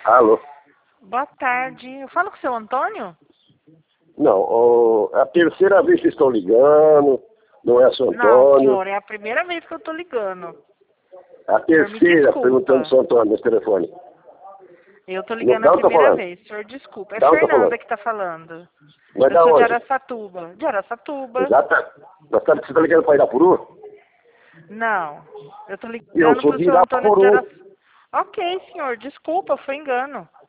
Alô? Boa tarde. Eu falo com o seu Antônio? Não, é a terceira vez que estão ligando, não é seu Não, Antônio. senhor, é a primeira vez que eu tô ligando. É a Senhor, me terceira desculpa. perguntando seu Antônio nesse telefone. Eu tô ligando Da a onde tá primeira falando? vez. Senhor, desculpa. É Da onde tá Fernanda falando? que tá falando. Mas Eu da sou de onde? Araçatuba. De Araçatuba? Exata. Você tá ligando para Irapuru? Não. Eu tô Eu ligando sou pro de seu Antônio de Irapuru. Araçatuba. Ok, senhor, desculpa, foi engano.